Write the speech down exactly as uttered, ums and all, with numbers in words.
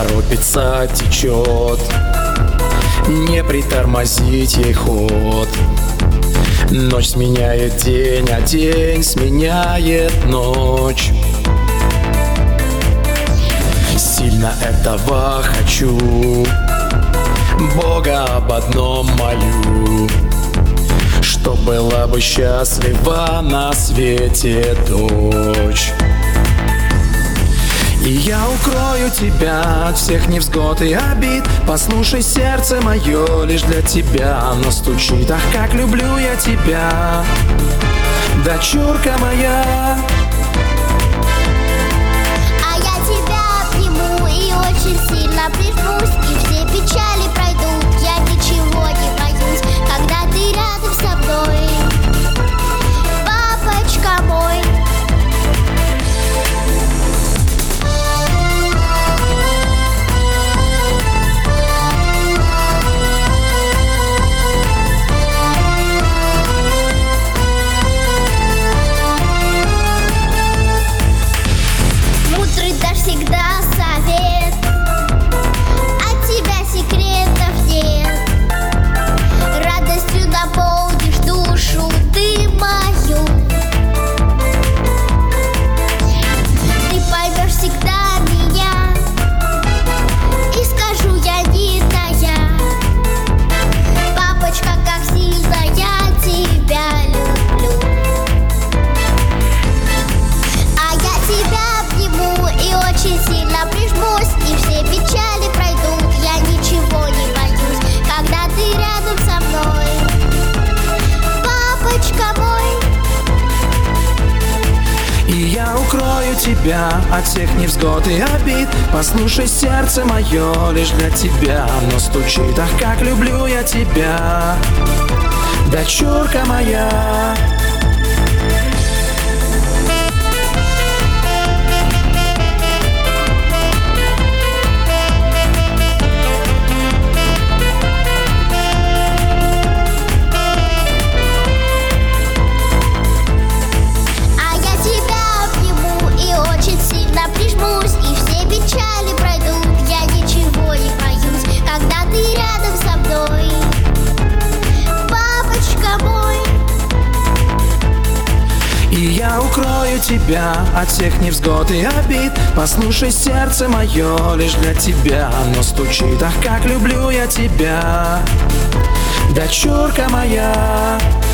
торопится, течет, не притормозить ей ход. Ночь сменяет день, а день сменяет ночь. Сильно этого хочу, Бога об одном молю, что была бы счастлива на свете дочь. И я укрою тебя от всех невзгод и обид. Послушай, сердце мое лишь для тебя оно стучит. Ах, как люблю я тебя, дочурка моя. А я тебя обниму и очень сильно прижмусь, и все печали пройдут, я ничего не боюсь, когда ты рядом со мной, папочка мой. Всегда совет, от тебя секретов нет. Радостью наполнишь душу ты мою. Ты поймешь всегда меня, и скажу я не тая: папочка, как сильно я тебя люблю. А я тебя обниму и очень сильно прижмусь, и все печали пройдут, я ничего не боюсь, когда ты рядом со мной, папочка мой. И я укрою тебя от всех невзгод и обид. Послушай, сердце мое лишь для тебя оно стучит. Ах, как люблю я тебя, дочурка моя. Прижмусь, и все печали пройдут, я ничего не боюсь, когда ты рядом со мной, папочка мой. И я укрою тебя от всех невзгод и обид. Послушай, сердце мое лишь для тебя оно стучит. Ах, как люблю я тебя, дочурка моя.